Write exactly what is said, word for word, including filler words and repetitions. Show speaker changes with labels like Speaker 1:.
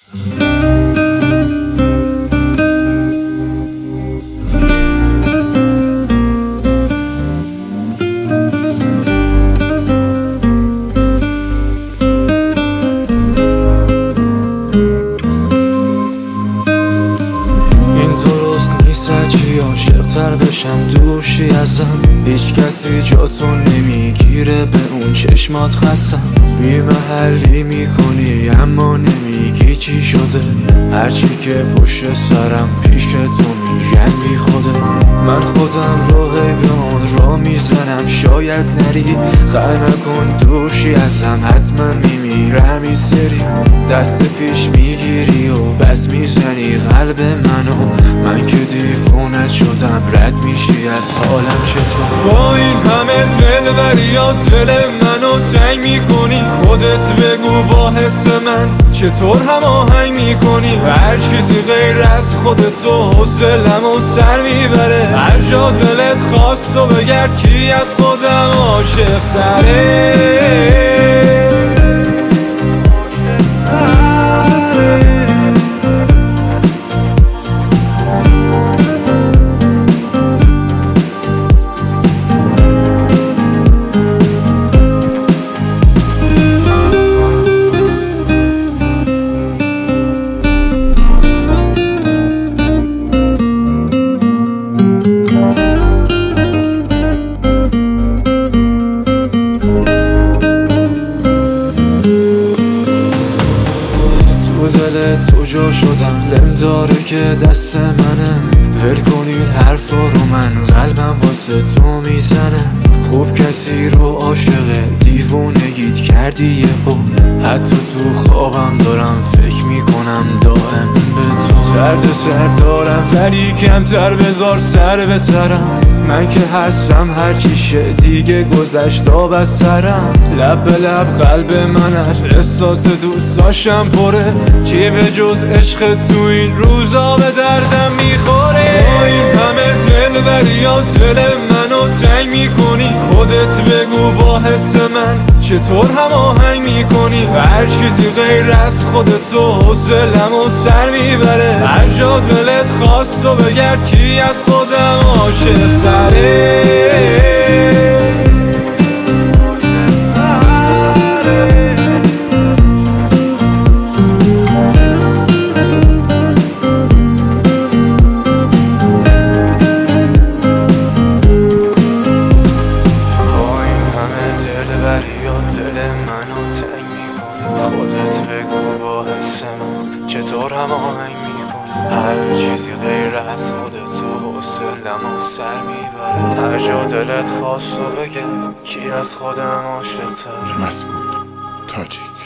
Speaker 1: عاشق‌تر بشم دوشی ازم، هیچ کسی جاتو نمیگیره، به اون چشمات خستم. بی محلی میکنی اما نمیگی چی شده، هرچی که پشت سرم پیش تو میگن بی خوده. من خودم راهی به اون را میزنم، شاید نری خل نکن دوشی ازم، حتما میمیرم این سری. دست پیش میگیری و بس میزنی قلب منو، من که دیوونت شدم، رد میشی از حالم چطور. با این همه دلبری یا دل منو تنگ میکنی، خودت بگو با حس من چطور هماهنگ میکنی. هر چیزی غیر از خودتو حوصلم و سر میبره، هر جا دلت خواست و بگرد کی از خودم عاشق تره. تو جا شدم، لم داره که دست منه، ول کنین حرفا رو، من قلبم واسه تو میزنه. خوب کسی رو عاشقه دیوونگیت کردی یهو، حتی تو خوابم دارم فکر میکنم دائم به تو. درد سر دارم ولی کمتر بذار سر به سرم، من که هستم هرچی شه دیگه گذشت آب از سرم. لب به لب قلب من از احساس دوست داشتم پره، چی به جز عشق تو این روزا به دردم میخوره. با این همه دلبری یا دل منو تنگ میکنی، خودت بگو با حس من چطور هماهنگ میکنی. هر چیزی غیر از خودتو حوصلم و سر میبره، هر جا دلت خواست و بگرد کی از خودم عاشق تره. خودت بگو با حس من چطور هماهنگ میکنی. هر چیزی غیر از خودتو حوصلم و سر میبره، هر جا دلت خواست و بگم کی از خودم عاشق‌تر.
Speaker 2: مسعود تاجیک.